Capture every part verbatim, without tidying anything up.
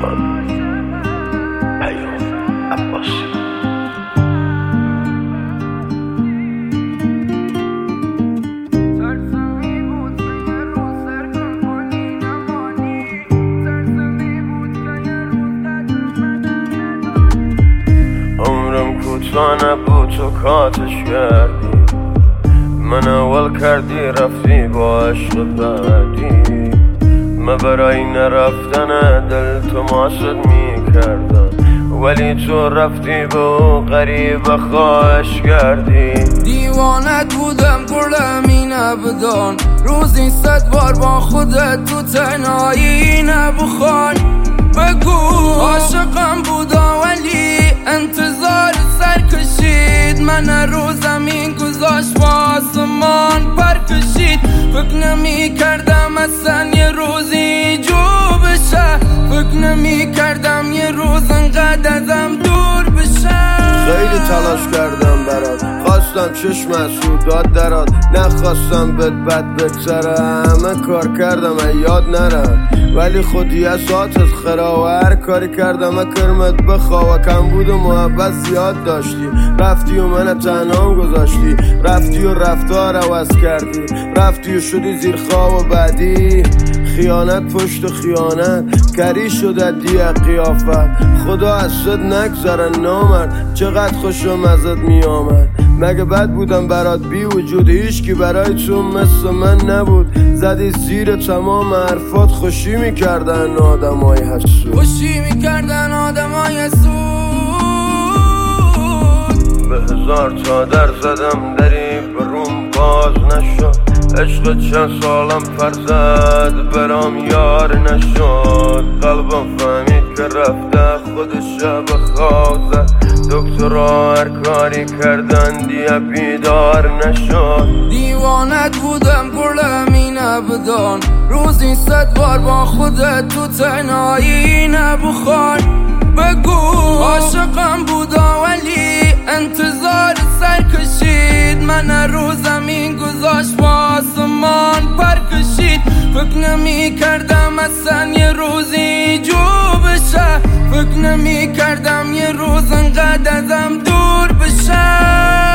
من پیام عباسی. عمرم کوتاه نبود تو کاتش کردی، من اول کردی رفتی با عشق بعدی. من برای نرفتن دل تو ماسد می کردم، ولی تو رفتی به او غریب خواهش کردی. دیوانت بودم گلمی نبدان، روزی صد بار با خودت تو تنهایی نبخوان. بگو عاشقم بودا ولی انتظار سر کشید، من رو زمین گذاشت با آسمان پر کشید. فکر نمی کردم اصلا یه روزی جو بشه، فکر نمی کردم یه روز انقدر ازم دور بشه. خیلی تلاش کردم برات، خواستم چشم سودات درات، نخواستم بد بد بگذره. همه کار کردم یاد نرم، ولی خودی از ساعت از خرا و هر کاری کردم کرمت بخوا. کم بود و محبت زیاد داشتی، رفتی و من تنهام گذاشتی، رفتی و رفتار عوض کردی، رفتی و شدی زیر خواب و بعدی. خیانت پشت خیانت کری شده دیه قیافت، خدا از صد نگذره نامرد، چقدر خوشم ازت می آمد. مگه بد بودم برات بی وجود، هیچ کی برای تو مثل من نبود. زدی زیر تمام حرفات، خوشی میکردن آدمای حسود، خوشی میکردن آدمای حسود. به هزار تا در زدم دری بروم باز نشد، عشق چند سالم فرزد برام یار نشد. قلبم فهمید که رفته خودش به خواب زد، دکترها هر کاری کردن دیگه بیدار نشد. دیوانت بودم گلمی نبدان، روزی صد بار با خودت تو تنهایی نبخوان. بگو عاشقم بودا ولی انتظار سر کشید، من رو زمین گذاشت با آسمان پر کشید. فکر نمی کردم اصلا یه روزی جو بشه، فکر نمی کردم یه روز انقدر ازم دور بشه.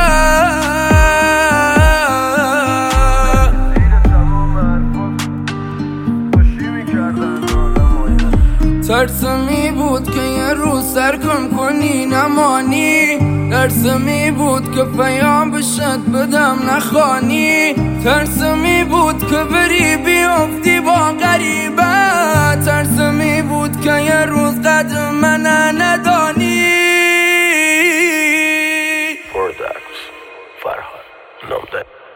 ترسمی بود که یه روز سرکم کنی نمانی، ترسمی بود که پیام بشت بدم نخوانی، ترسمی بود که بری بیافتی با غریبه، ترسمی بود که یه روز قدر من ندانی. پرودکت فرهاد نامده.